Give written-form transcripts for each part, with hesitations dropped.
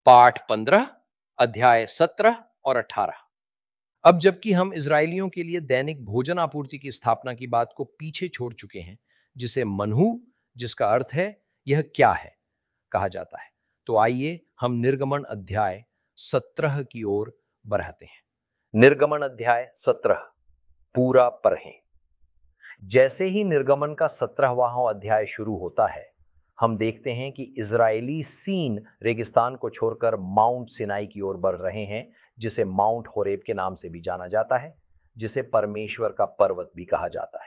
पाठ 15, अध्याय 17 और 18। अब जबकि हम इजरायलियों के लिए दैनिक भोजन आपूर्ति की स्थापना की बात को पीछे छोड़ चुके हैं, जिसे मनहू, जिसका अर्थ है यह क्या है, कहा जाता है, तो आइए हम निर्गमन अध्याय 17 की ओर बढ़ाते हैं। निर्गमन अध्याय 17 पूरा पढ़ें। जैसे ही निर्गमन का 17वां अध्याय शुरू होता है, हम देखते हैं कि इजरायली सीन रेगिस्तान को छोड़कर माउंट सिनाई की ओर बढ़ रहे हैं, जिसे माउंट होरेब के नाम से भी जाना जाता है, जिसे परमेश्वर का पर्वत भी कहा जाता है।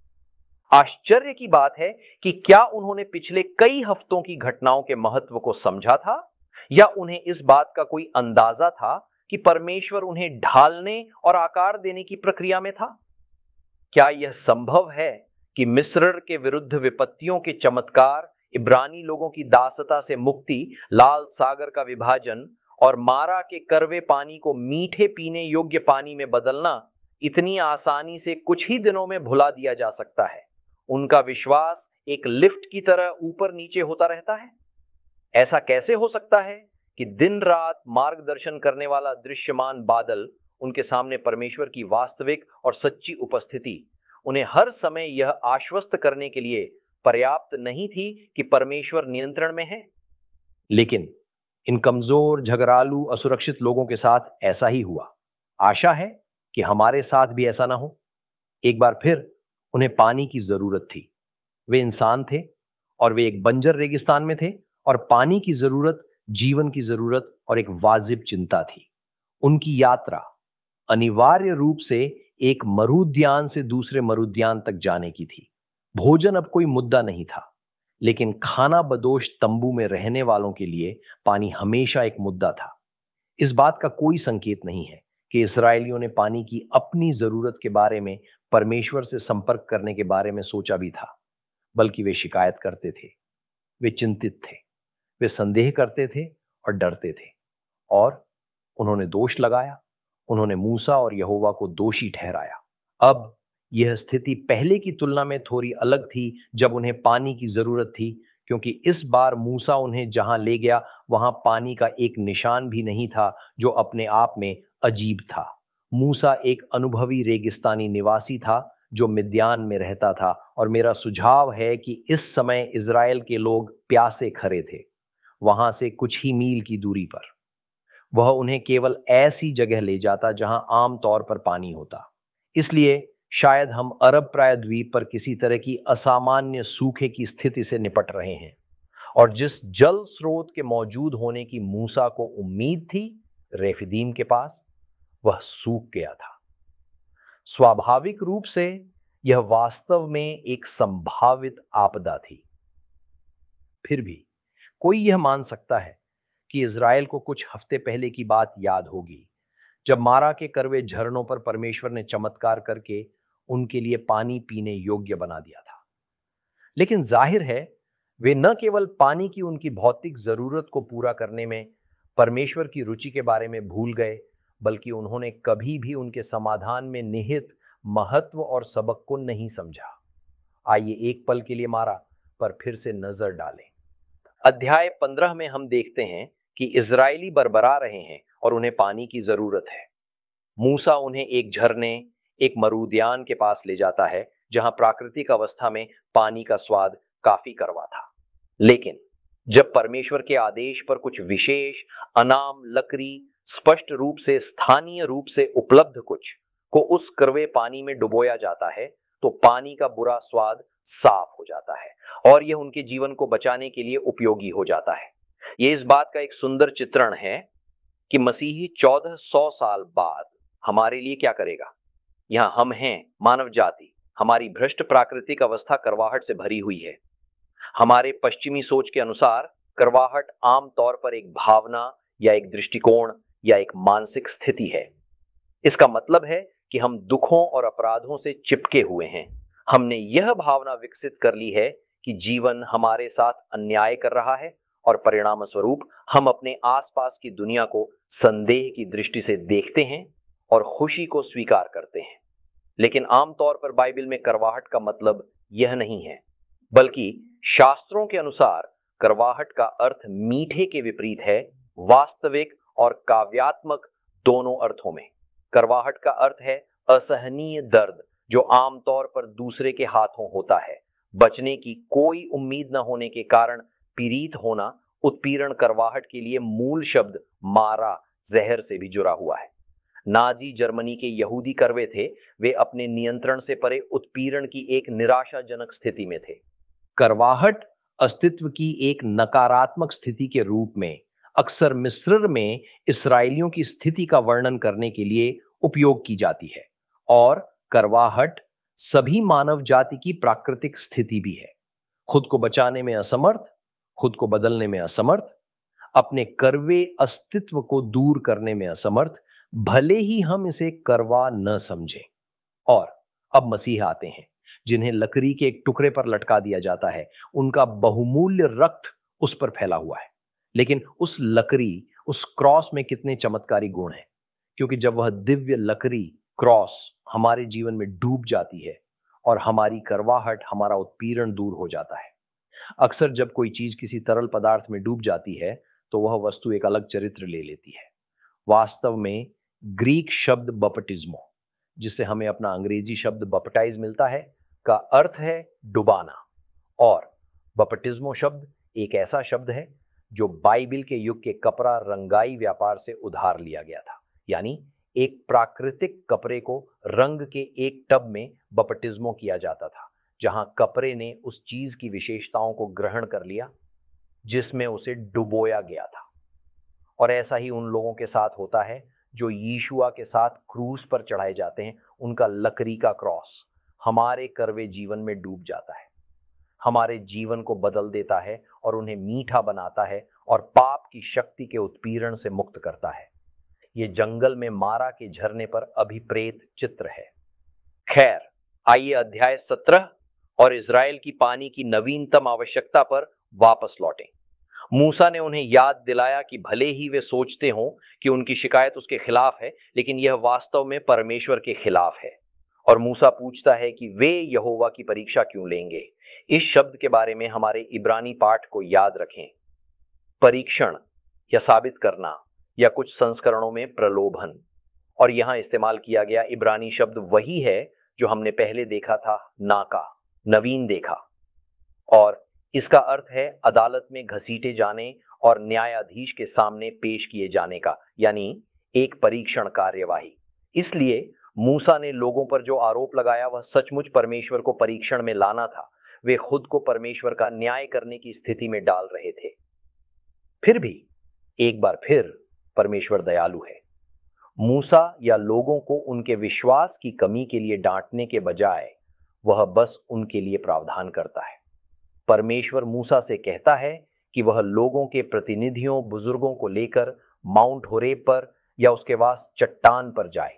आश्चर्य की बात है कि क्या उन्होंने पिछले कई हफ्तों की घटनाओं के महत्व को समझा था, या उन्हें इस बात का कोई अंदाजा था कि परमेश्वर उन्हें ढालने और आकार देने की प्रक्रिया में था? क्या यह संभव है कि मिस्र के विरुद्ध विपत्तियों के चमत्कार, इब्रानी लोगों की दासता से मुक्ति, लाल सागर का विभाजन और मारा के कड़वे पानी को मीठे पीने योग्य पानी में बदलना इतनी आसानी से कुछ ही दिनों में भुला दिया जा सकता है? उनका विश्वास एक लिफ्ट की तरह ऊपर नीचे होता रहता है। ऐसा कैसे हो सकता है कि दिन रात मार्गदर्शन करने वाला दृश्यमान बादल, उनके सामने परमेश्वर की वास्तविक और सच्ची उपस्थिति, उन्हें हर समय यह आश्वस्त करने के लिए पर्याप्त नहीं थी कि परमेश्वर नियंत्रण में है? लेकिन इन कमजोर, झगड़ालू, असुरक्षित लोगों के साथ ऐसा ही हुआ। आशा है कि हमारे साथ भी ऐसा ना हो। एक बार फिर उन्हें पानी की जरूरत थी। वे इंसान थे और वे एक बंजर रेगिस्तान में थे, और पानी की जरूरत जीवन की जरूरत और एक वाजिब चिंता थी। उनकी यात्रा अनिवार्य रूप से एक मरुद्यान से दूसरे मरुद्यान तक जाने की थी। भोजन अब कोई मुद्दा नहीं था, लेकिन खाना बदोश तंबू में रहने वालों के लिए पानी हमेशा एक मुद्दा था। इस बात का कोई संकेत नहीं है कि इस्राएलियों ने पानी की अपनी जरूरत के बारे में परमेश्वर से संपर्क करने के बारे में सोचा भी था, बल्कि वे शिकायत करते थे, वे चिंतित थे, वे संदेह करते थे और डरते थे, और उन्होंने दोष लगाया। उन्होंने मूसा और यहोवा को दोषी ठहराया। अब यह स्थिति पहले की तुलना में थोड़ी अलग थी, जब उन्हें पानी की जरूरत थी, क्योंकि इस बार मूसा उन्हें जहां ले गया वहां पानी का एक निशान भी नहीं था, जो अपने आप में अजीब था। मूसा एक अनुभवी रेगिस्तानी निवासी था जो मिद्यान में रहता था, और मेरा सुझाव है कि इस समय इज़राइल के लोग प्यासे खड़े थे, वहां से कुछ ही मील की दूरी पर। वह उन्हें केवल ऐसी जगह ले जाता जहां आमतौर पर पानी होता। इसलिए शायद हम अरब प्रायद्वीप पर किसी तरह की असामान्य सूखे की स्थिति से निपट रहे हैं, और जिस जल स्रोत के मौजूद होने की मूसा को उम्मीद थी रेफिदीम के पास, वह सूख गया था। स्वाभाविक रूप से यह वास्तव में एक संभावित आपदा थी। फिर भी कोई यह मान सकता है कि इज़राइल को कुछ हफ्ते पहले की बात याद होगी, जब मारा के कड़वे झरनों पर परमेश्वर ने चमत्कार करके उनके लिए पानी पीने योग्य बना दिया था। लेकिन जाहिर है वे न केवल पानी की उनकी भौतिक जरूरत को पूरा करने में परमेश्वर की रुचि के बारे में भूल गए, बल्कि उन्होंने कभी भी उनके समाधान में निहित महत्व और सबक को नहीं समझा। आइए एक पल के लिए मारा पर फिर से नजर डालें। अध्याय 15 में हम देखते हैं कि इजरायली बरबरा रहे हैं और उन्हें पानी की जरूरत है। मूसा उन्हें एक झरने, एक मरुद्यान के पास ले जाता है, जहां प्राकृतिक अवस्था में पानी का स्वाद काफी कड़वा था। लेकिन जब परमेश्वर के आदेश पर कुछ विशेष अनाम लकड़ी स्पष्ट रूप से स्थानीय रूप से उपलब्ध कुछ को उस कड़वे पानी में डुबोया जाता है, तो पानी का बुरा स्वाद साफ हो जाता है और यह उनके जीवन को बचाने के लिए उपयोगी हो जाता है। यह इस बात का एक सुंदर चित्रण है कि मसीही 1400 साल बाद हमारे लिए क्या करेगा। यहां हम हैं, मानव जाति, हमारी भ्रष्ट प्राकृतिक अवस्था करवाहट से भरी हुई है। हमारे पश्चिमी सोच के अनुसार करवाहट आमतौर पर एक भावना या एक दृष्टिकोण या एक मानसिक स्थिति है। इसका मतलब है कि हम दुखों और अपराधों से चिपके हुए हैं। हमने यह भावना विकसित कर ली है कि जीवन हमारे साथ अन्याय कर रहा है, और परिणाम स्वरूप हम अपने आसपास की दुनिया को संदेह की दृष्टि से देखते हैं और खुशी को स्वीकार करते हैं। लेकिन आमतौर पर बाइबल में करवाहट का मतलब यह नहीं है, बल्कि शास्त्रों के अनुसार करवाहट का अर्थ मीठे के विपरीत है, वास्तविक और काव्यात्मक दोनों अर्थों में। करवाहट का अर्थ है असहनीय दर्द जो आमतौर पर दूसरे के हाथों होता है। बचने की कोई उम्मीद न होने के कारण पीड़ित होना उत्पीड़न करवाहट के लिए मूल शब्द मारा, जहर से भी जुड़ा हुआ है। नाजी जर्मनी के यहूदी करवे थे, वे अपने नियंत्रण से परे उत्पीड़न की एक निराशाजनक स्थिति में थे। करवाहट अस्तित्व की एक नकारात्मक स्थिति के रूप में अक्सर मिस्र में इसराइलियों की स्थिति का वर्णन करने के लिए उपयोग की जाती है, और करवाहट सभी मानव जाति की प्राकृतिक स्थिति भी है। खुद को बचाने में असमर्थ, खुद को बदलने में असमर्थ, अपने करवे अस्तित्व को दूर करने में असमर्थ, भले ही हम इसे करवा न समझें। और अब मसीह आते हैं, जिन्हें लकड़ी के एक टुकड़े पर लटका दिया जाता है। उनका बहुमूल्य रक्त उस पर फैला हुआ है, लेकिन उस लकड़ी, उस क्रॉस में कितने चमत्कारी गुण हैं, क्योंकि जब वह दिव्य लकड़ी, क्रॉस हमारे जीवन में डूब जाती है और हमारी करवाहट, हमारा उत्पीड़न दूर हो जाता है। अक्सर जब कोई चीज किसी तरल पदार्थ में डूब जाती है तो वह वस्तु एक अलग चरित्र ले लेती है। वास्तव में ग्रीक शब्द बपटिज्मो, जिससे हमें अपना अंग्रेजी शब्द बपटाइज मिलता है, का अर्थ है डुबाना। और बपटिज्मो शब्द एक ऐसा शब्द है जो बाइबिल के युग के कपड़ा रंगाई व्यापार से उधार लिया गया था। यानी एक प्राकृतिक कपड़े को रंग के एक टब में बपटिज्मो किया जाता था, जहां कपड़े ने उस चीज की विशेषताओं को ग्रहण कर लिया जिसमें उसे डुबोया गया था। और ऐसा ही उन लोगों के साथ होता है जो यीशुआ के साथ क्रूस पर चढ़ाए जाते हैं। उनका लकड़ी का क्रॉस हमारे करवे जीवन में डूब जाता है, हमारे जीवन को बदल देता है और उन्हें मीठा बनाता है और पाप की शक्ति के उत्पीड़न से मुक्त करता है। ये जंगल में मारा के झरने पर अभिप्रेत चित्र है। खैर, आइए अध्याय 17 और इज़राइल की पानी की नवीनतम आवश्यकता पर वापस लौटें। मूसा ने उन्हें याद दिलाया कि भले ही वे सोचते हों कि उनकी शिकायत उसके खिलाफ है, लेकिन यह वास्तव में परमेश्वर के खिलाफ है। और मूसा पूछता है कि वे यहोवा की परीक्षा क्यों लेंगे। इस शब्द के बारे में हमारे इब्रानी पाठ को याद रखें। परीक्षण या साबित करना, या कुछ संस्करणों में प्रलोभन। और यहां इस्तेमाल किया गया इब्रानी शब्द वही है जो हमने पहले देखा था, नाका, नवीन देखा। और इसका अर्थ है अदालत में घसीटे जाने और न्यायाधीश के सामने पेश किए जाने का, यानी एक परीक्षण कार्यवाही। इसलिए मूसा ने लोगों पर जो आरोप लगाया वह सचमुच परमेश्वर को परीक्षण में लाना था। वे खुद को परमेश्वर का न्याय करने की स्थिति में डाल रहे थे। फिर भी एक बार फिर परमेश्वर दयालु है। मूसा या लोगों को उनके विश्वास की कमी के लिए डांटने के बजाय वह बस उनके लिए प्रावधान करता है। परमेश्वर मूसा से कहता है कि वह लोगों के प्रतिनिधियों, बुजुर्गों को लेकर माउंट होरेब पर या उसके पास चट्टान पर जाए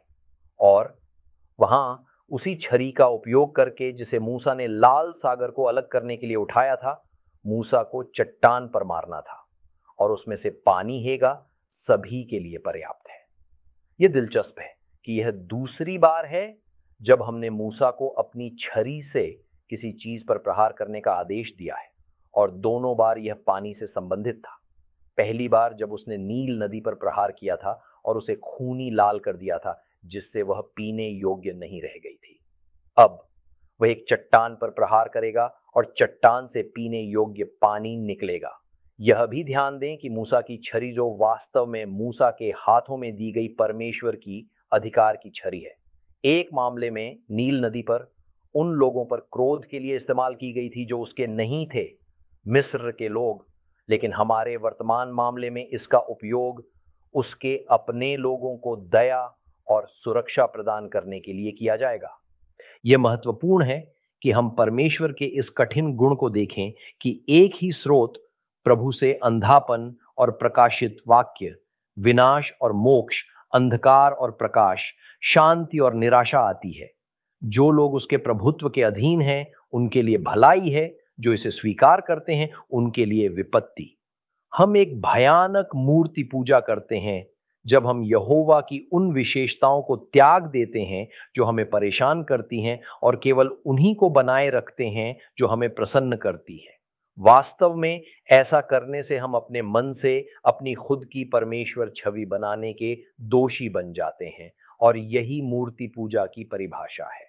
और वहां उसी छरी का उपयोग करके जिसे मूसा ने लाल सागर को अलग करने के लिए उठाया था, मूसा को चट्टान पर मारना था और उसमें से पानी हेगा सभी के लिए पर्याप्त है। यह दिलचस्प है कि यह दूसरी बार है जब हमने मूसा को अपनी छरी से किसी चीज पर प्रहार करने का आदेश दिया है, और दोनों बार यह पानी से संबंधित था। पहली बार जब उसने नील नदी पर प्रहार किया था और उसे खूनी लाल कर दिया था, जिससे वह पीने योग्य नहीं रह गई थी। अब वह एक चट्टान पर प्रहार करेगा और चट्टान से पीने योग्य पानी निकलेगा। यह भी ध्यान दें कि मूसा की छरी, जो वास्तव में मूसा के हाथों में दी गई परमेश्वर की अधिकार की छरी है, एक मामले में नील नदी पर उन लोगों पर क्रोध के लिए इस्तेमाल की गई थी जो उसके नहीं थे, मिस्र के लोग, लेकिन हमारे वर्तमान मामले में इसका उपयोग उसके अपने लोगों को दया और सुरक्षा प्रदान करने के लिए किया जाएगा। यह महत्वपूर्ण है कि हम परमेश्वर के इस कठिन गुण को देखें कि एक ही स्रोत प्रभु से अंधापन और प्रकाशित वाक्य, विनाश और मोक्ष, अंधकार और प्रकाश, शांति और निराशा आती है। जो लोग उसके प्रभुत्व के अधीन हैं उनके लिए भलाई है, जो इसे स्वीकार करते हैं उनके लिए विपत्ति। हम एक भयानक मूर्ति पूजा करते हैं जब हम यहोवा की उन विशेषताओं को त्याग देते हैं जो हमें परेशान करती हैं और केवल उन्हीं को बनाए रखते हैं जो हमें प्रसन्न करती हैं। वास्तव में ऐसा करने से हम अपने मन से अपनी खुद की परमेश्वर छवि बनाने के दोषी बन जाते हैं और यही मूर्ति पूजा की परिभाषा है।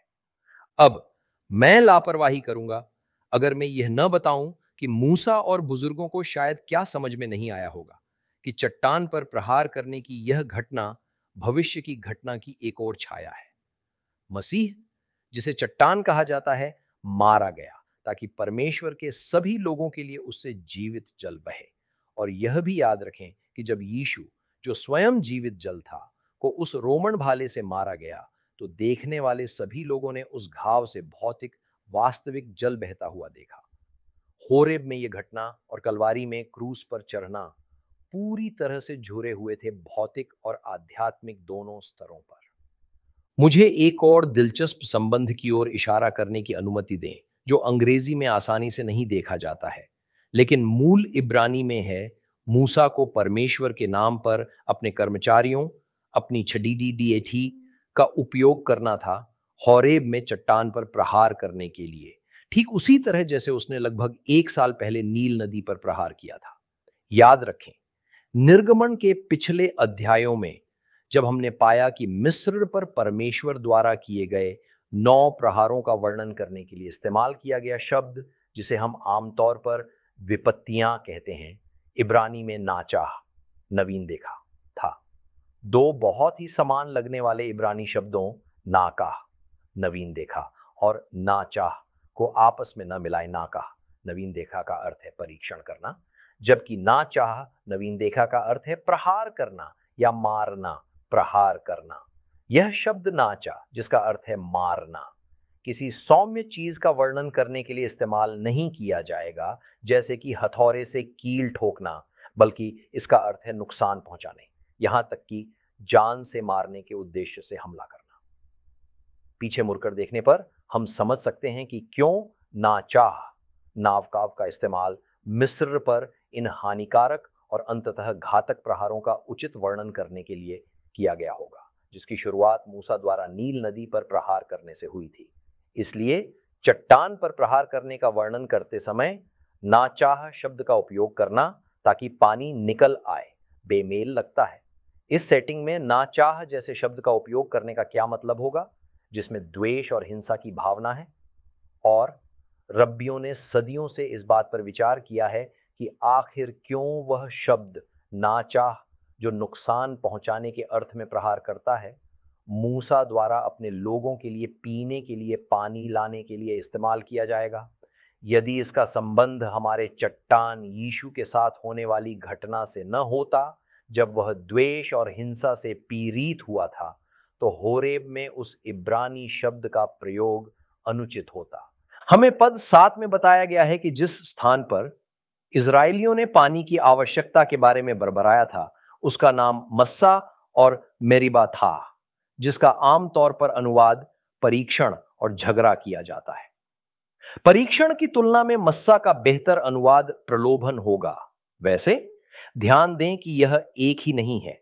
अब मैं लापरवाही करूंगा अगर मैं यह न बताऊं कि मूसा और बुजुर्गों को शायद क्या समझ में नहीं आया होगा कि चट्टान पर प्रहार करने की यह घटना भविष्य की घटना की एक और छाया है। मसीह, जिसे चट्टान कहा जाता है, मारा गया ताकि परमेश्वर के सभी लोगों के लिए उससे जीवित जल बहे। और यह भी याद रखें कि जब यीशु, जो स्वयं जीवित जल था, को उस रोमन भाले से मारा गया, तो देखने वाले सभी लोगों ने उस घाव से भौतिक वास्तविक जल बहता हुआ देखा। होरेब में यह घटना और कलवारी में क्रूस पर चढ़ना पूरी तरह से जुड़े हुए थे भौतिक और आध्यात्मिक दोनों स्तरों पर। मुझे एक और दिलचस्प संबंध की ओर इशारा करने की अनुमति दें, जो अंग्रेजी में आसानी से नहीं देखा जाता है, लेकिन मूल इब्रानी में है। मूसा को परमेश्वर के नाम पर अपने कर्मचारियों, अपनी छडीडी डीएटी का उपयोग करना था, होरेब में चट्टान पर प्रहार करने के लिए, ठीक उसी तरह जैसे उसने लगभग 1 साल पहले नील नदी पर प्रहार किया था। याद रखें, निर्गमन के पिछले अध्यायों में जब हमने पाया कि मिस्र पर परमेश्वर द्वारा किए गए 9 प्रहारों का वर्णन करने के लिए इस्तेमाल किया गया शब्द, जिसे हम आमतौर पर विपत्तियां कहते हैं, इब्रानी में नाचाह, नवीन देखा था। 2 बहुत ही समान लगने वाले इब्रानी शब्दों नाकाह, नवीन देखा, और नाचाह को आपस में न मिलाए नाकाह, नवीन देखा का अर्थ है परीक्षण करना, जबकि नाचाह, नवीन देखा का अर्थ है प्रहार करना या मारना, प्रहार करना। यह शब्द नाचा, जिसका अर्थ है मारना, किसी सौम्य चीज का वर्णन करने के लिए इस्तेमाल नहीं किया जाएगा, जैसे कि हथौड़े से कील ठोकना, बल्कि इसका अर्थ है नुकसान पहुंचाने, यहां तक कि जान से मारने के उद्देश्य से हमला करना। पीछे मुड़कर देखने पर हम समझ सकते हैं कि क्यों नाचाह, नावकाव का इस्तेमाल मिस्र पर इन हानिकारक और अंततः घातक प्रहारों का उचित वर्णन करने के लिए किया गया होगा, जिसकी शुरुआत मूसा द्वारा नील नदी पर प्रहार करने से हुई थी। इसलिए चट्टान पर प्रहार करने का वर्णन करते समय नाचाह शब्द का उपयोग करना ताकि पानी निकल आए बेमेल लगता है। इस सेटिंग में नाचाह जैसे शब्द का उपयोग करने का क्या मतलब होगा, जिसमें द्वेष और हिंसा की भावना है। और रब्बियों ने सदियों से इस बात पर विचार किया है कि आखिर क्यों वह शब्द नाचाह, जो नुकसान पहुंचाने के अर्थ में प्रहार करता है, मूसा द्वारा अपने लोगों के लिए पीने के लिए पानी लाने के लिए इस्तेमाल किया जाएगा। यदि इसका संबंध हमारे चट्टान यीशु के साथ होने वाली घटना से न होता, जब वह द्वेष और हिंसा से पीड़ित हुआ था, तो होरेब में उस इब्रानी शब्द का प्रयोग अनुचित होता। हमें पद 7 में बताया गया है कि जिस स्थान पर इजरायलियों ने पानी की आवश्यकता के बारे में बड़बड़ाया था, उसका नाम मस्सा और मेरिबा था, जिसका आमतौर पर अनुवाद परीक्षण और झगड़ा किया जाता है। परीक्षण की तुलना में मस्सा का बेहतर अनुवाद प्रलोभन होगा। वैसे ध्यान दें कि यह एक ही नहीं है।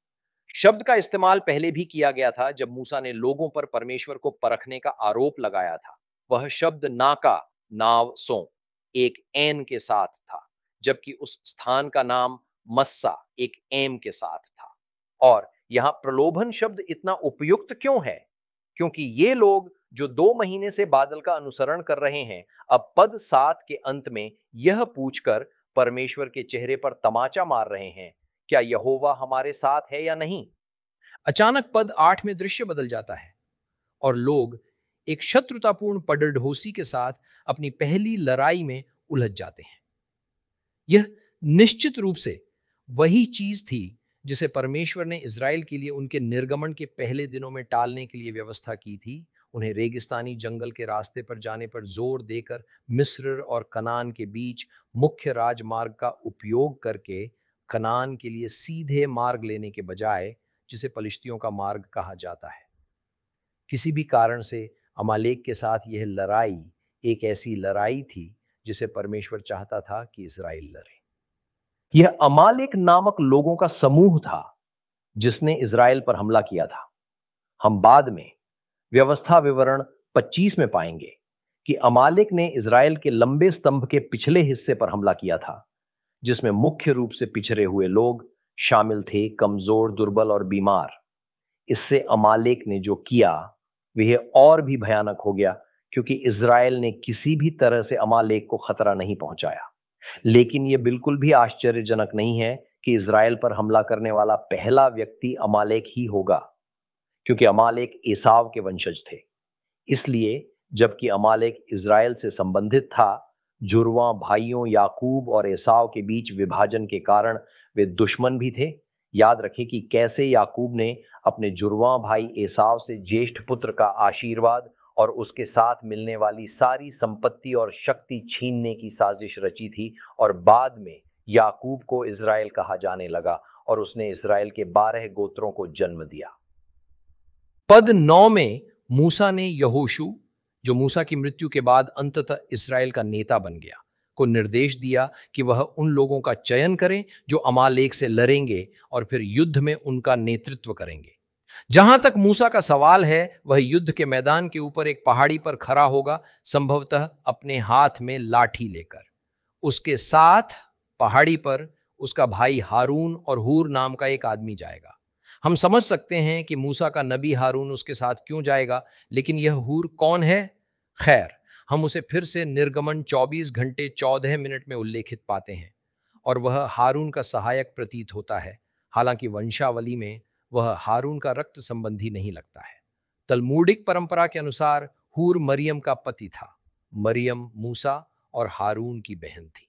शब्द का इस्तेमाल पहले भी किया गया था जब मूसा ने लोगों पर परमेश्वर को परखने का आरोप लगाया था। वह शब्द नाका, नाव सो, एक एन के साथ था, जबकि उस स्थान का नाम मस्सा एक एम के साथ था। और यहां प्रलोभन शब्द इतना उपयुक्त क्यों है? क्योंकि ये लोग जो 2 महीने से बादल का अनुसरण कर रहे हैं, अब पद 7 के अंत में यह पूछकर परमेश्वर के चेहरे पर तमाचा मार रहे हैं, क्या यहोवा हमारे साथ है या नहीं? अचानक पद 8 में दृश्य बदल जाता है और लोग एक शत्रुतापूर्ण पड़ढोसी के साथ अपनी पहली लड़ाई में उलझ जाते हैं। यह निश्चित रूप से वही चीज थी जिसे परमेश्वर ने इज़राइल के लिए उनके निर्गमन के पहले दिनों में टालने के लिए व्यवस्था की थी। उन्हें रेगिस्तानी जंगल के रास्ते पर जाने पर जोर देकर मिस्र और कनान के बीच मुख्य राजमार्ग का उपयोग करके कनान के लिए सीधे मार्ग लेने के बजाय, जिसे पलिश्तियों का मार्ग कहा जाता है। किसी भी कारण से अमालेक के साथ यह लड़ाई एक ऐसी लड़ाई थी जिसे परमेश्वर चाहता था कि इज़राइल लड़े। यह अमालेक नामक लोगों का समूह था जिसने इज़राइल पर हमला किया था। हम बाद में व्यवस्था विवरण 25 में पाएंगे कि अमालेक ने इज़राइल के लंबे स्तंभ के पिछले हिस्से पर हमला किया था, जिसमें मुख्य रूप से पिछड़े हुए लोग शामिल थे, कमजोर, दुर्बल और बीमार। इससे अमालेक ने जो किया वह और भी भयानक हो गया, क्योंकि इज़राइल ने किसी भी तरह से अमालेक को खतरा नहीं पहुंचाया। लेकिन यह बिल्कुल भी आश्चर्यजनक नहीं है कि इज़राइल पर हमला करने वाला पहला व्यक्ति अमालेक ही होगा, क्योंकि अमालेक एसाव के वंशज थे। इसलिए जबकि अमालेक इज़राइल से संबंधित था, जुड़वां भाइयों याकूब और एसाव के बीच विभाजन के कारण वे दुश्मन भी थे। याद रखें कि कैसे याकूब ने अपने जुड़वां भाई एसाव से ज्येष्ठ पुत्र का आशीर्वाद और उसके साथ मिलने वाली सारी संपत्ति और शक्ति छीनने की साजिश रची थी, और बाद में याकूब को इज़राइल कहा जाने लगा और उसने इज़राइल के 12 गोत्रों को जन्म दिया। पद 9 में मूसा ने यहोशू, जो मूसा की मृत्यु के बाद अंततः इस्राएल का नेता बन गया, को निर्देश दिया कि वह उन लोगों का चयन करें जो अमालेक से लड़ेंगे और फिर युद्ध में उनका नेतृत्व करेंगे। जहां तक मूसा का सवाल है, वह युद्ध के मैदान के ऊपर एक पहाड़ी पर खड़ा होगा, संभवतः अपने हाथ में लाठी लेकर। उसके साथ पहाड़ी पर उसका भाई हारून और हूर नाम का एक आदमी जाएगा। हम समझ सकते हैं कि मूसा का नबी हारून उसके साथ क्यों जाएगा, लेकिन यह हूर कौन है? खैर, हम उसे फिर से निर्गमन 24 घंटे 14 मिनट में उल्लेखित पाते हैं और वह हारून का सहायक प्रतीत होता है। हालांकि वंशावली में वह हारून का रक्त संबंधी नहीं लगता है। तलमूडिक परंपरा के अनुसार हूर मरियम का पति था। मरियम मूसा और हारून की बहन थी।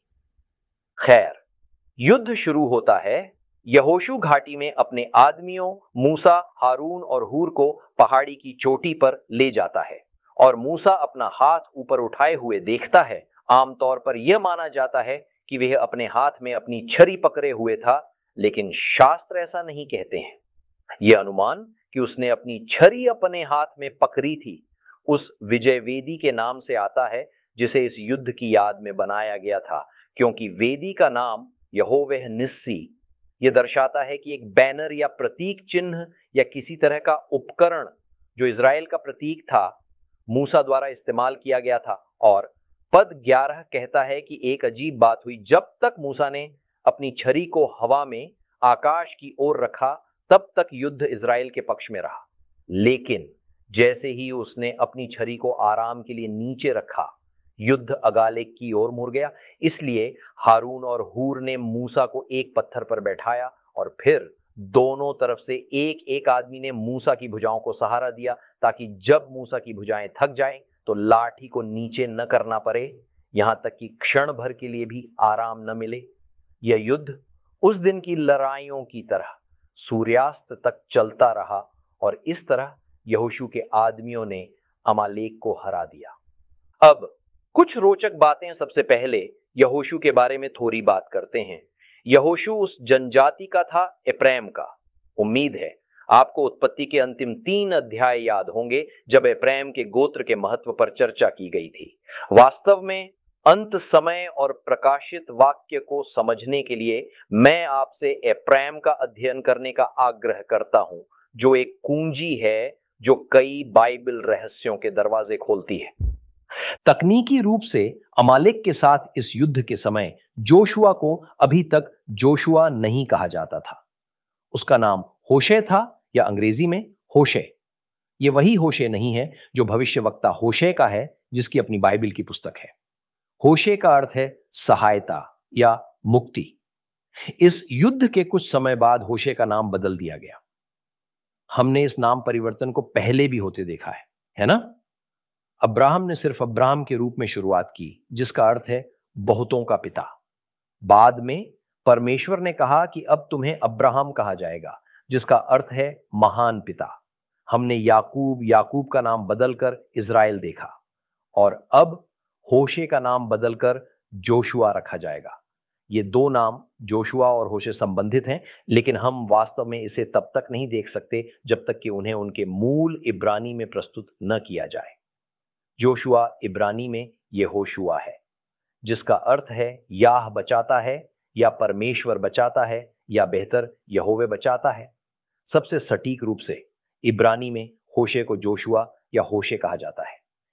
खैर, युद्ध शुरू होता है। यहोशू घाटी में अपने आदमियों मूसा, हारून और हूर को पहाड़ी की चोटी पर ले जाता है और मूसा अपना हाथ ऊपर उठाए हुए देखता है। आमतौर पर यह माना जाता है कि वह अपने हाथ में अपनी छड़ी पकड़े हुए था, लेकिन शास्त्र ऐसा नहीं कहते हैं। यह अनुमान कि उसने अपनी छड़ी अपने हाथ में पकड़ी थी उस विजय वेदी के नाम से आता है, जिसे इस युद्ध की याद में बनाया गया था, क्योंकि वेदी का नाम यहोवेह निस्सी यह दर्शाता है कि एक बैनर या प्रतीक चिन्ह या किसी तरह का उपकरण जो इज़राइल का प्रतीक था, मूसा द्वारा इस्तेमाल किया गया था। और पद 11 कहता है कि एक अजीब बात हुई, जब तक मूसा ने अपनी छड़ी को हवा में आकाश की ओर रखा तब तक युद्ध इज़राइल के पक्ष में रहा, लेकिन जैसे ही उसने अपनी छड़ी को आराम के लिए नीचे रखा, युद्ध अगालेक की ओर मुड़ गया। इसलिए हारून और हूर ने मूसा को एक पत्थर पर बैठाया और फिर दोनों तरफ से एक एक आदमी ने मूसा की भुजाओं को सहारा दिया, ताकि जब मूसा की भुजाएं थक जाएं तो लाठी को नीचे न करना पड़े, यहां तक कि क्षण भर के लिए भी आराम न मिले। यह युद्ध उस दिन की लड़ाइयों की तरह सूर्यास्त तक चलता रहा और इस तरह यहोशू के आदमियों ने अमालेक को हरा दिया। अब कुछ रोचक बातें। सबसे पहले यहोशू के बारे में थोड़ी बात करते हैं। यहोशू उस जनजाति का था, एप्रैम का। उम्मीद है आपको उत्पत्ति के अंतिम 3 अध्याय याद होंगे, जब एप्रैम के गोत्र के महत्व पर चर्चा की गई थी। वास्तव में अंत समय और प्रकाशित वाक्य को समझने के लिए मैं आपसे एप्रैम का अध्ययन करने का आग्रह करता हूं, जो एक कुंजी है जो कई बाइबल रहस्यों के दरवाजे खोलती है। तकनीकी रूप से अमालेक के साथ इस युद्ध के समय जोशुआ को अभी तक जोशुआ नहीं कहा जाता था। उसका नाम होशे था, या अंग्रेजी में होशे। यह वही होशे नहीं है जो भविष्यवक्ता होशे का है, जिसकी अपनी बाइबल की पुस्तक है। होशे का अर्थ है सहायता या मुक्ति। इस युद्ध के कुछ समय बाद होशे का नाम बदल दिया गया। हमने इस नाम परिवर्तन को पहले भी होते देखा है ना? अब्राहम ने सिर्फ अब्राहम के रूप में शुरुआत की, जिसका अर्थ है बहुतों का पिता। बाद में परमेश्वर ने कहा कि अब तुम्हें अब्राहम कहा जाएगा, जिसका अर्थ है महान पिता। हमने याकूब का नाम बदलकर इज़राइल देखा, और अब होशे का नाम बदलकर जोशुआ रखा जाएगा। ये 2 नाम जोशुआ और होशे संबंधित हैं, लेकिन हम वास्तव में इसे तब तक नहीं देख सकते जब तक कि उन्हें उनके मूल इब्रानी में प्रस्तुत न किया जाए। जोशुआ इब्रानी में यहोशुआ है, जिसका अर्थ है याह बचाता है, या परमेश्वर बचाता है, या बेहतर यहोवे बचाता है। सबसे सटीक रूप से इब्रानी में होशे को जोशुआ या होशे कहा जाता है।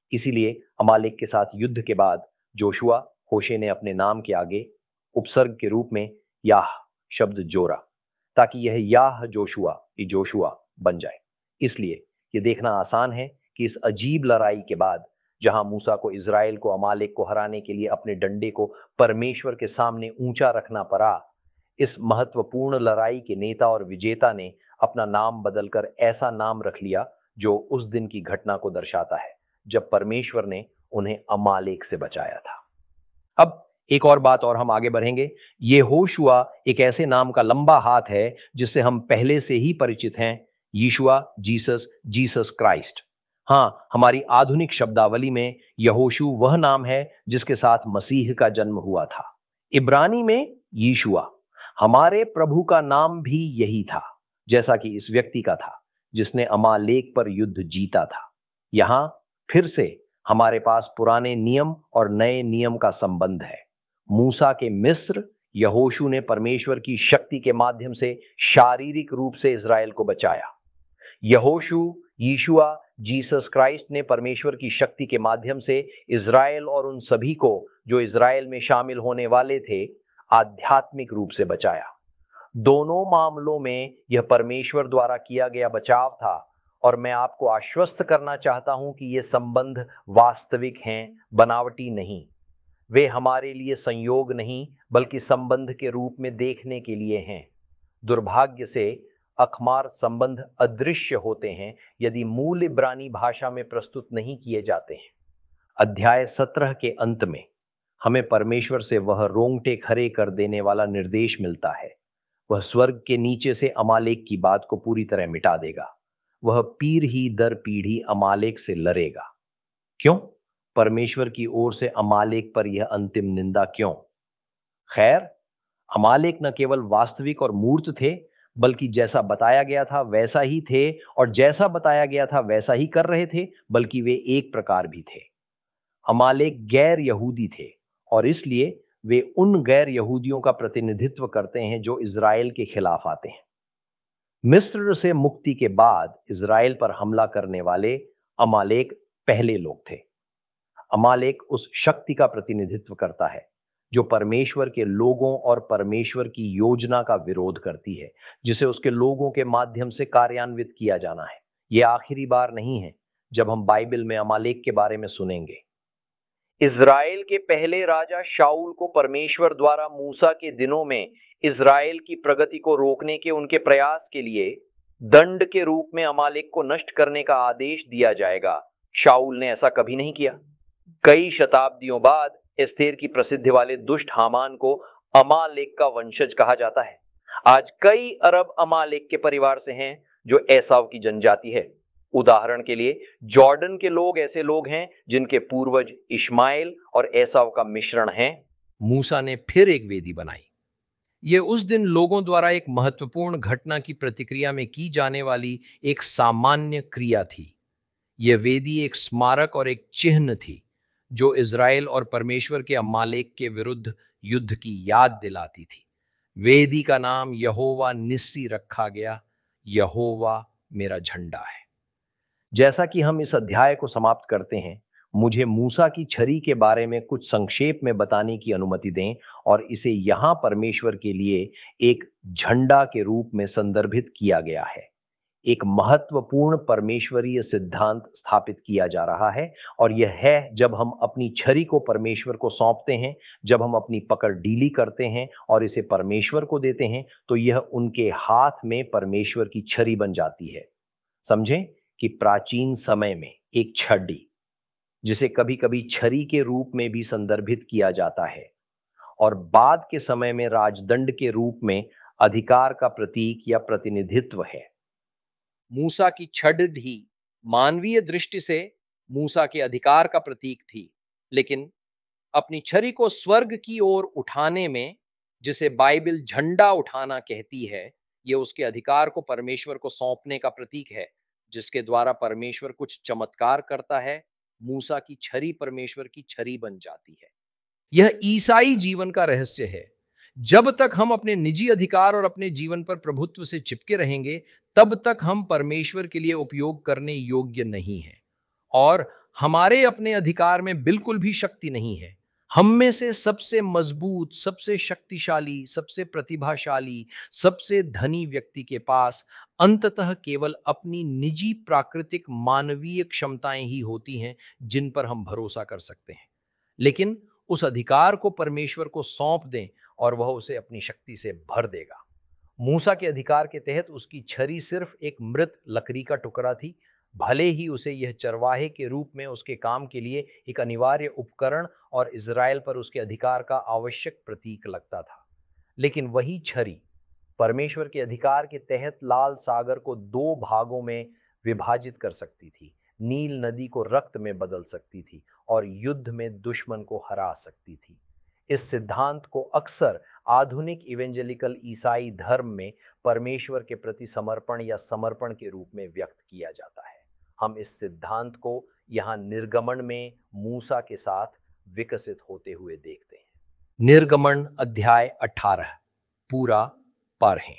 इसीलिए अमालेक के साथ युद्ध के बाद जोशुआ होशे ने अपने नाम के आगे उपसर्ग के रूप में याह शब्द जोड़ा, ताकि यह याह जोशुआ बन जाए। इसलिए यह देखना आसान है कि इस अजीब लड़ाई के बाद, जहां मूसा को इज़राइल को अमालेक को हराने के लिए अपने डंडे को परमेश्वर के सामने ऊंचा रखना पड़ा, इस महत्वपूर्ण लड़ाई के नेता और विजेता ने अपना नाम बदलकर ऐसा नाम रख लिया जो उस दिन की घटना को दर्शाता है जब परमेश्वर ने उन्हें अमालेक से बचाया था। अब एक और बात और हम आगे बढ़ेंगे। यहोशुआ एक ऐसे नाम का लंबा हाथ है जिससे हम पहले से ही परिचित हैं, यीशुआ, जीसस क्राइस्ट। हाँ, हमारी आधुनिक शब्दावली में यहोशू वह नाम है जिसके साथ मसीह का जन्म हुआ था। इब्रानी में यीशुआ, हमारे प्रभु का नाम भी यही था, जैसा कि इस व्यक्ति का था जिसने अमालेक पर युद्ध जीता था। यहां फिर से हमारे पास पुराने नियम और नए नियम का संबंध है। मूसा के मिस्र, यहोशू ने परमेश्वर की शक्ति के माध्यम से शारीरिक रूप से इज़राइल को बचाया। यहोशू, यीशुआ, जीसस क्राइस्ट ने परमेश्वर की शक्ति के माध्यम से इज़राइल और उन सभी को जो इज़राइल में शामिल होने वाले थे आध्यात्मिक रूप से बचाया। दोनों मामलों में यह परमेश्वर द्वारा किया गया बचाव था, और मैं आपको आश्वस्त करना चाहता हूं कि ये संबंध वास्तविक हैं, बनावटी नहीं। वे हमारे लिए संयोग नहीं बल्कि संबंध के रूप में देखने के लिए हैं। दुर्भाग्य से अखमार संबंध अदृश्य होते हैं यदि मूल इब्रानी भाषा में प्रस्तुत नहीं किए जाते हैं। अध्याय 17 के अंत में हमें परमेश्वर से वह रोंगटे खड़े कर देने वाला निर्देश मिलता है। वह स्वर्ग के नीचे से अमालेक की बात को पूरी तरह मिटा देगा। वह पीढ़ी ही दर पीढ़ी अमालेक से लड़ेगा। क्यों? परमेश्वर की ओर से अमालेक पर यह अंतिम निंदा क्यों? खैर, अमालेक न केवल वास्तविक और मूर्त थे, बल्कि जैसा बताया गया था वैसा ही थे, और जैसा बताया गया था वैसा ही कर रहे थे, बल्कि वे एक प्रकार भी थे। अमालेक गैर यहूदी थे, और इसलिए वे उन गैर यहूदियों का प्रतिनिधित्व करते हैं जो इज़राइल के खिलाफ आते हैं। मिस्र से मुक्ति के बाद इज़राइल पर हमला करने वाले अमालेक पहले लोग थे। अमालेक उस शक्ति का प्रतिनिधित्व करता है जो परमेश्वर के लोगों और परमेश्वर की योजना का विरोध करती है, जिसे उसके लोगों के माध्यम से कार्यान्वित किया जाना है। यह आखिरी बार नहीं है जब हम बाइबल में अमालेक के बारे में सुनेंगे। इज़राइल के पहले राजा शाऊल को परमेश्वर द्वारा मूसा के दिनों में इज़राइल की प्रगति को रोकने के उनके प्रयास के लिए दंड के रूप में अमालेक को नष्ट करने का आदेश दिया जाएगा। शाऊल ने ऐसा कभी नहीं किया। कई शताब्दियों बाद एस्तेर की प्रसिद्धि वाले दुष्ट हामान को अमालेक का वंशज कहा जाता है। आज कई अरब अमालेक के परिवार से हैं जो एसाव की जनजाति है। उदाहरण के लिए जॉर्डन के लोग ऐसे लोग हैं जिनके पूर्वज इश्माएल और एसाव का मिश्रण हैं। मूसा ने फिर एक वेदी बनाई। यह उस दिन लोगों द्वारा एक महत्वपूर्ण घटना की प्रतिक्रिया में की जाने वाली एक सामान्य क्रिया थी। यह वेदी एक स्मारक और एक चिन्ह थी जो इज़राइल और परमेश्वर के अमालेक के विरुद्ध युद्ध की याद दिलाती थी। वेदी का नाम यहोवा निस्सी रखा गया। यहोवा मेरा झंडा है। जैसा कि हम इस अध्याय को समाप्त करते हैं, मुझे मूसा की छड़ी के बारे में कुछ संक्षेप में बताने की अनुमति दें, और इसे यहां परमेश्वर के लिए एक झंडा के रूप में संदर्भित किया गया है। एक महत्वपूर्ण परमेश्वरीय सिद्धांत स्थापित किया जा रहा है, और यह है जब हम अपनी छड़ी को परमेश्वर को सौंपते हैं, जब हम अपनी पकड़ ढीली करते हैं और इसे परमेश्वर को देते हैं, तो यह उनके हाथ में परमेश्वर की छड़ी बन जाती है। समझें कि प्राचीन समय में एक छड़ी, जिसे कभी कभी छरी के रूप में भी संदर्भित किया जाता है, और बाद के समय में राजदंड के रूप में अधिकार का प्रतीक या प्रतिनिधित्व है। मूसा की छड़ी मानवीय दृष्टि से मूसा के अधिकार का प्रतीक थी, लेकिन अपनी छड़ी को स्वर्ग की ओर उठाने में, जिसे बाइबल झंडा उठाना कहती है, यह उसके अधिकार को परमेश्वर को सौंपने का प्रतीक है, जिसके द्वारा परमेश्वर कुछ चमत्कार करता है। मूसा की छड़ी परमेश्वर की छड़ी बन जाती है। यह ईसाई जीवन का रहस्य है। जब तक हम अपने निजी अधिकार और अपने जीवन पर प्रभुत्व से चिपके रहेंगे, तब तक हम परमेश्वर के लिए उपयोग करने योग्य नहीं हैं, और हमारे अपने अधिकार में बिल्कुल भी शक्ति नहीं है। हम में से सबसे मजबूत, सबसे शक्तिशाली, सबसे प्रतिभाशाली, सबसे धनी व्यक्ति के पास अंततः केवल अपनी निजी प्राकृतिक मानवीय क्षमताएं ही होती हैं जिन पर हम भरोसा कर सकते हैं। लेकिन उस अधिकार को परमेश्वर को सौंप दें और वह उसे अपनी शक्ति से भर देगा। मूसा के अधिकार के तहत उसकी छरी सिर्फ एक मृत लकड़ी का टुकड़ा थी, भले ही उसे यह चरवाहे के रूप में उसके काम के लिए एक अनिवार्य उपकरण और इज़राइल पर उसके अधिकार का आवश्यक प्रतीक लगता था। लेकिन वही छरी परमेश्वर के अधिकार के तहत लाल सागर को दो भागों में विभाजित कर सकती थी, नील नदी को रक्त में बदल सकती थी और युद्ध में दुश्मन को हरा सकती थी। इस सिद्धांत को अक्सर आधुनिक इवेंजेलिकल ईसाई धर्म में परमेश्वर के प्रति समर्पण या समर्पण के रूप में व्यक्त किया जाता है। हम इस सिद्धांत को यहाँ निर्गमन में मूसा के साथ विकसित होते हुए देखते हैं। निर्गमन अध्याय 18 पूरा पढ़ें।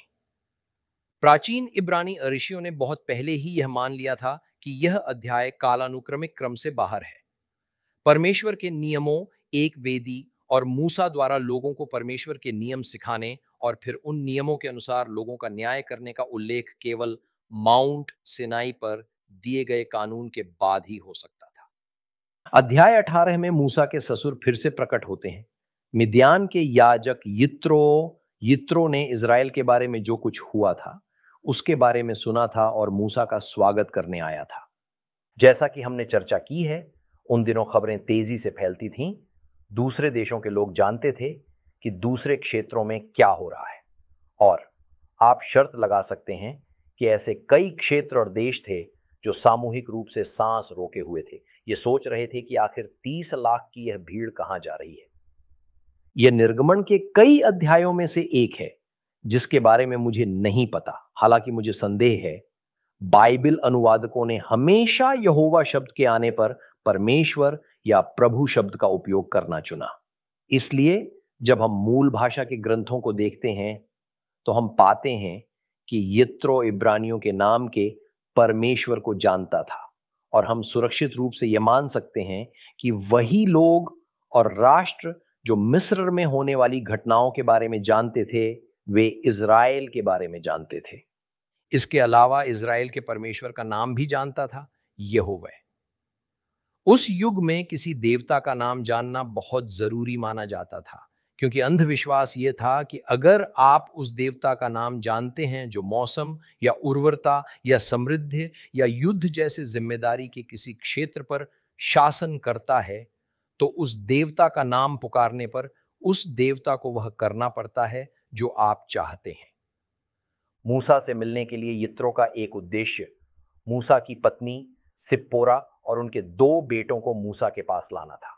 प्राचीन इब्रानी ऋषियों ने बहुत पहले ही यह मान लिया था कि यह अध्याय कालानुक्रमिक क्रम से बाहर है। परमेश्वर के नियमों, एक वेदी और मूसा द्वारा लोगों को परमेश्वर के नियम सिखाने और फिर उन नियमों के अनुसार लोगों का न्याय करने का उल्लेख केवल माउंट सिनाई पर दिए गए कानून के बाद ही हो सकता था। अध्याय 18 में मूसा के ससुर फिर से प्रकट होते हैं। मिद्यान के याजक यित्रो ने इज़राइल के बारे में जो कुछ हुआ था उसके बारे में सुना था और मूसा का स्वागत करने आया था। जैसा कि हमने चर्चा की है, उन दिनों खबरें तेजी से फैलती थीं। दूसरे देशों के लोग जानते थे कि दूसरे क्षेत्रों में क्या हो रहा है, और आप शर्त लगा सकते हैं कि ऐसे कई क्षेत्र और देश थे जो सामूहिक रूप से सांस रोके हुए थे। ये सोच रहे थे कि आखिर 30 लाख की यह भीड़ कहां जा रही है। यह निर्गमन के कई अध्यायों में से एक है जिसके बारे में मुझे नहीं पता। हालांकि मुझे संदेह है बाइबल अनुवादकों ने हमेशा यहोवा शब्द के आने पर परमेश्वर या प्रभु शब्द का उपयोग करना चुना। इसलिए जब हम मूल भाषा के ग्रंथों को देखते हैं तो हम पाते हैं कि यित्रो इब्रानियों के नाम के परमेश्वर को जानता था, और हम सुरक्षित रूप से यह मान सकते हैं कि वही लोग और राष्ट्र जो मिस्र में होने वाली घटनाओं के बारे में जानते थे, वे इज़राइल के बारे में जानते थे। इसके अलावा इज़राइल के परमेश्वर का नाम भी जानता था, यहोवा। उस युग में किसी देवता का नाम जानना बहुत जरूरी माना जाता था, क्योंकि अंधविश्वास यह था कि अगर आप उस देवता का नाम जानते हैं जो मौसम या उर्वरता या समृद्धि या युद्ध जैसे जिम्मेदारी के किसी क्षेत्र पर शासन करता है, तो उस देवता का नाम पुकारने पर उस देवता को वह करना पड़ता है जो आप चाहते हैं। मूसा से मिलने के लिए यित्रो का एक उद्देश्य मूसा की पत्नी सिप्पोरा और उनके 2 बेटों को मूसा के पास लाना था।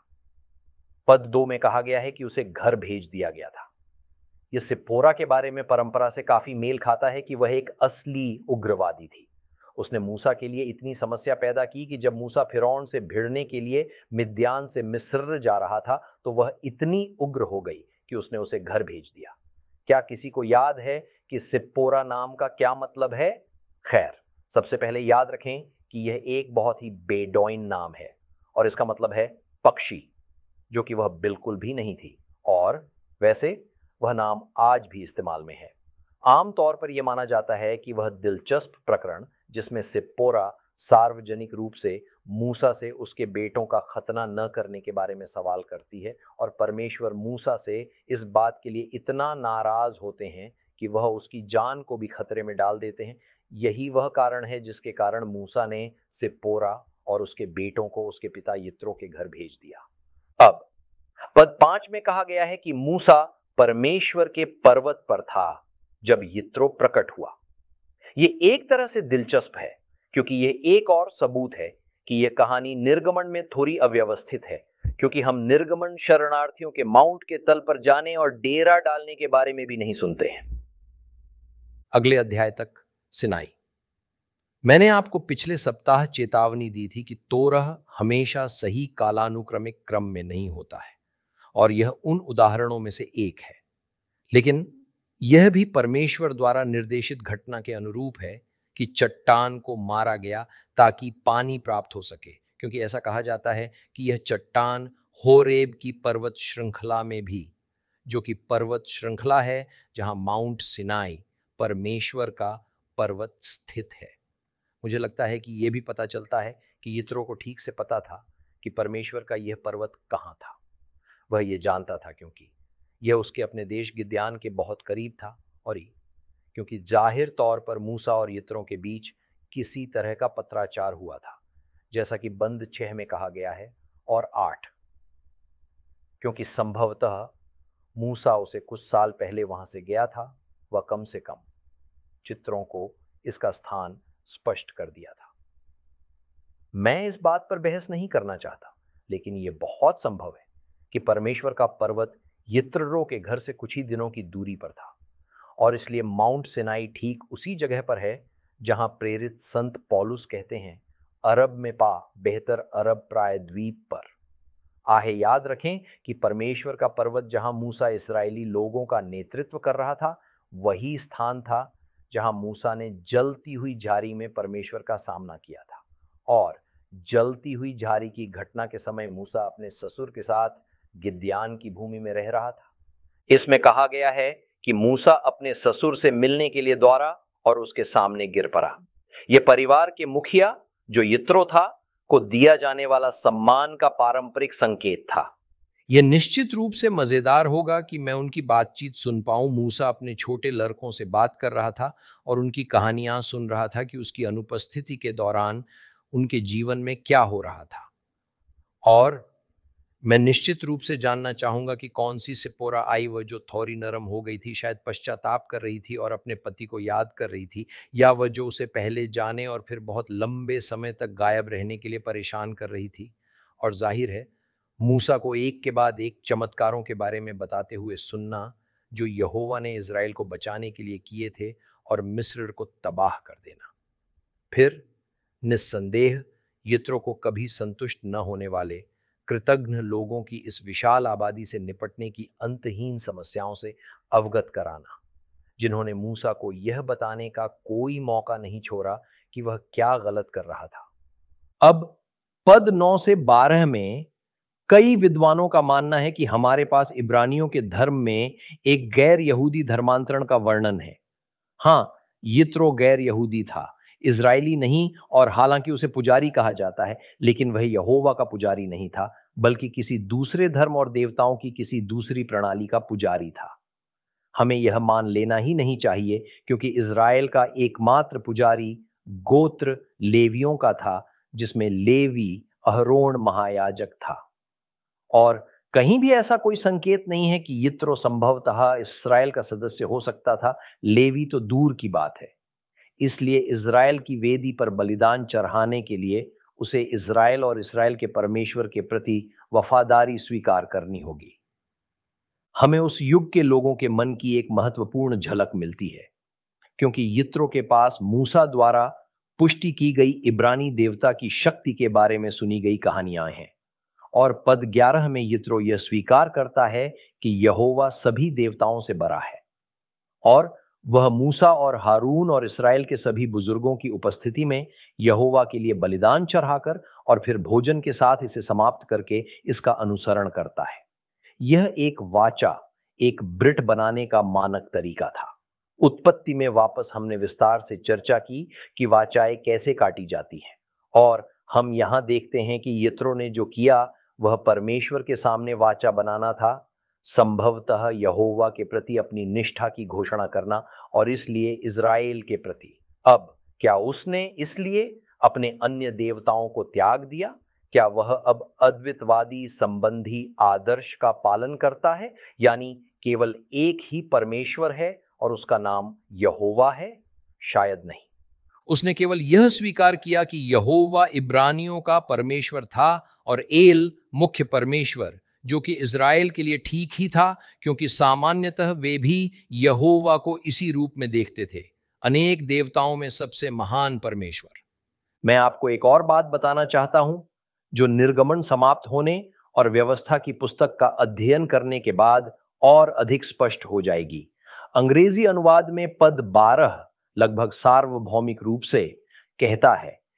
पद 2 में कहा गया है कि उसे घर भेज दिया गया था। यह सिप्पोरा के बारे में परंपरा से काफी मेल खाता है कि वह एक असली उग्रवादी थी। उसने मूसा के लिए इतनी समस्या पैदा की कि जब मूसा फिरौन से भिड़ने के लिए मिद्यान से मिस्र जा रहा था तो वह इतनी उग्र हो गई कि उसने उसे घर भेज दिया। क्या किसी को याद है कि सिप्पोरा नाम का क्या मतलब है? खैर, सबसे पहले याद रखें कि यह एक बहुत ही बेडौइन नाम है और इसका मतलब है पक्षी, जो कि वह बिल्कुल भी नहीं थी, और वैसे वह नाम आज भी इस्तेमाल में है। आमतौर पर यह माना जाता है कि वह दिलचस्प प्रकरण जिसमें सिप्पोरा सार्वजनिक रूप से मूसा से उसके बेटों का खतना न करने के बारे में सवाल करती है और परमेश्वर मूसा से इस बात के लिए इतना नाराज होते हैं कि वह उसकी जान को भी खतरे में डाल देते हैं। यही वह कारण है जिसके कारण मूसा ने सिप्पोरा और उसके बेटों को उसके पिता यित्रो के घर भेज दिया। अब पद 5 में कहा गया है कि मूसा परमेश्वर के पर्वत पर था जब यित्रो प्रकट हुआ। यह एक तरह से दिलचस्प है क्योंकि यह एक और सबूत है कि यह कहानी निर्गमन में थोड़ी अव्यवस्थित है, क्योंकि हम निर्गमन शरणार्थियों के माउंट के तल पर जाने और डेरा डालने के बारे में भी नहीं सुनते हैं। अगले अध्याय तक सिनाई। मैंने आपको पिछले सप्ताह चेतावनी दी थी कि तोरह हमेशा सही कालानुक्रमिक क्रम में नहीं होता है, और यह उन उदाहरणों में से एक है। लेकिन यह भी परमेश्वर द्वारा निर्देशित घटना के अनुरूप है कि चट्टान को मारा गया ताकि पानी प्राप्त हो सके, क्योंकि ऐसा कहा जाता है कि यह चट्टान होरेब की पर्वत श्रृंखला में भी, जो कि पर्वत श्रृंखला है जहां माउंट सिनाई परमेश्वर का पर्वत स्थित है। मुझे लगता है कि यह भी पता चलता है कि यित्रो को ठीक से पता था कि परमेश्वर का यह पर्वत कहाँ था। वह यह जानता था क्योंकि यह उसके अपने देश गिद्यान के बहुत करीब था, और क्योंकि जाहिर तौर पर मूसा और यित्रो के बीच किसी तरह का पत्राचार हुआ था, जैसा कि बंद 6 में कहा गया है, और 8 क्योंकि संभवतः मूसा उसे कुछ साल पहले वहां से गया था, वह कम से कम चित्रों को इसका स्थान स्पष्ट कर दिया था। मैं इस बात पर बहस नहीं करना चाहता, लेकिन यह बहुत संभव है कि परमेश्वर का पर्वत यित्रो के घर से कुछ ही दिनों की दूरी पर था, और इसलिए माउंट सिनाई ठीक उसी जगह पर है जहां प्रेरित संत पौलुस कहते हैं, अरब में पा बेहतर अरब प्राय द्वीप पर। आहे याद रखें कि परमेश्वर का पर्वत जहां मूसा इस्राएली लोगों का नेतृत्व कर रहा था, वही स्थान था जहां मूसा ने जलती हुई झाड़ी में परमेश्वर का सामना किया था, और जलती हुई झाड़ी की घटना के समय मूसा अपने ससुर के साथ गिद्यान की भूमि में रह रहा था। इसमें कहा गया है कि मूसा अपने ससुर से मिलने के लिए दौड़ा और उसके सामने गिर पड़ा। यह परिवार के मुखिया जो यित्रो था को दिया जाने वाला सम्मान का पारंपरिक संकेत था। यह निश्चित रूप से मजेदार होगा कि मैं उनकी बातचीत सुन पाऊं। मूसा अपने छोटे लड़कों से बात कर रहा था और उनकी कहानियां सुन रहा था कि उसकी अनुपस्थिति के दौरान उनके जीवन में क्या हो रहा था, और मैं निश्चित रूप से जानना चाहूंगा कि कौन सी सिपोरा आई वह जो थोड़ी नरम हो गई थी, शायद पश्चाताप कर रही थी और अपने पति को याद कर रही थी, या वह जो उसे पहले जाने और फिर बहुत लंबे समय तक गायब रहने के लिए परेशान कर रही थी। और जाहिर है मूसा को एक के बाद एक चमत्कारों के बारे में बताते हुए सुनना जो यहोवा ने इज़राइल को बचाने के लिए किए थे और मिस्र को तबाह कर देना। फिर निस्संदेह यित्रो को कभी संतुष्ट न होने वाले कृतज्ञ लोगों की इस विशाल आबादी से निपटने की अंतहीन समस्याओं से अवगत कराना, जिन्होंने मूसा को यह बताने का कोई मौका नहीं छोड़ा कि वह क्या गलत कर रहा था। अब पद 9 से 12 में कई विद्वानों का मानना है कि हमारे पास इब्रानियों के धर्म में एक गैर यहूदी धर्मांतरण का वर्णन है। हां, यित्रो गैर यहूदी था, इजरायली नहीं, और हालांकि उसे पुजारी कहा जाता है, लेकिन वह यहोवा का पुजारी नहीं था, बल्कि किसी दूसरे धर्म और देवताओं की किसी दूसरी प्रणाली का पुजारी था। हमें यह मान लेना ही नहीं चाहिए, क्योंकि इजराइल का एकमात्र पुजारी गोत्र लेवियों का था, जिसमें लेवी अहरोन महायाजक था। और कहीं भी ऐसा कोई संकेत नहीं है कि यित्रो संभवतः इस्राएल का सदस्य हो सकता था। लेवी तो दूर की बात है। इसलिए इज़राइल की वेदी पर बलिदान चढ़ाने के लिए उसे इज़राइल और इज़राइल के परमेश्वर के प्रति वफादारी स्वीकार करनी होगी। हमें उस युग के लोगों के मन की एक महत्वपूर्ण झलक मिलती है, क्योंकि यित्रो के पास मूसा द्वारा पुष्टि की गई इब्रानी देवता की शक्ति के बारे में सुनी गई कहानियां हैं, और पद 11 में यित्रो यह स्वीकार करता है कि यहोवा सभी देवताओं से बड़ा है, और वह मूसा और हारून और इस्राएल के सभी बुजुर्गों की उपस्थिति में यहोवा के लिए बलिदान चढ़ाकर और फिर भोजन के साथ इसे समाप्त करके इसका अनुसरण करता है। यह एक वाचा, एक ब्रिट बनाने का मानक तरीका था। उत्पत्ति में वापस हमने विस्तार से चर्चा की कि वाचाएं कैसे काटी जाती हैं, और हम यहां देखते हैं कि यित्रो ने जो किया वह परमेश्वर के सामने वाचा बनाना था, संभवतः यहोवा के प्रति अपनी निष्ठा की घोषणा करना, और इसलिए इज़राइल के प्रति। अब क्या उसने इसलिए अपने अन्य देवताओं को त्याग दिया? क्या वह अब अद्वितवादी संबंधी आदर्श का पालन करता है, यानी केवल एक ही परमेश्वर है और उसका नाम यहोवा है? शायद नहीं। उसने केवल यह स्वीकार किया कि यहोवा इब्रानियों का परमेश्वर था और एल मुख्य परमेश्वर, जो कि इज़राइल के लिए ठीक ही था, क्योंकि सामान्यतः वे भी यहोवा को इसी रूप में देखते थे, अनेक देवताओं में सबसे महान परमेश्वर। मैं आपको एक और बात बताना चाहता हूं, जो निर्गमन समाप्त होने और व्यवस्था की पुस्तक का अध्ययन करने के बाद और अधिक स्पष्ट हो जाएगी। अंग्रेजी अनुवाद में पद 12 लगभग सार्वभौमिक रूप से कहता है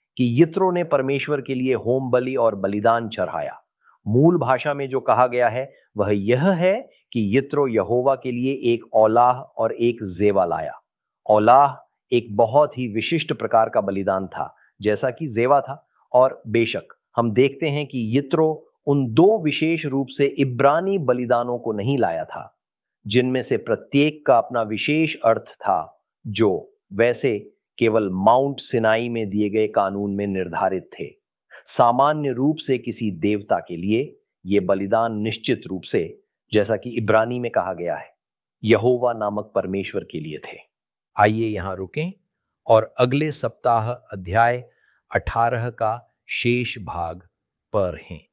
कि यित्रो ने परमेश्वर के लिए होम बलि और बलिदान चढ़ाया। मूल भाषा में जो कहा गया है वह यह है कि यित्रो यहोवा के लिए एक औलाह और एक जेवा लाया। औलाह एक बहुत ही विशिष्ट प्रकार का बलिदान था, जैसा कि जेवा था। और बेशक हम देखते हैं कि यित्रो उन दो विशेष रूप से इब्रानी बलिदानों को नहीं लाया था, जिनमें से प्रत्येक का अपना विशेष अर्थ था, जो वैसे केवल माउंट सिनाई में दिए गए कानून में निर्धारित थे। सामान्य रूप से किसी देवता के लिए ये बलिदान निश्चित रूप से, जैसा कि इब्रानी में कहा गया है, यहोवा नामक परमेश्वर के लिए थे। आइए यहाँ रुकें और अगले सप्ताह अध्याय 18 का शेष भाग पढ़ें।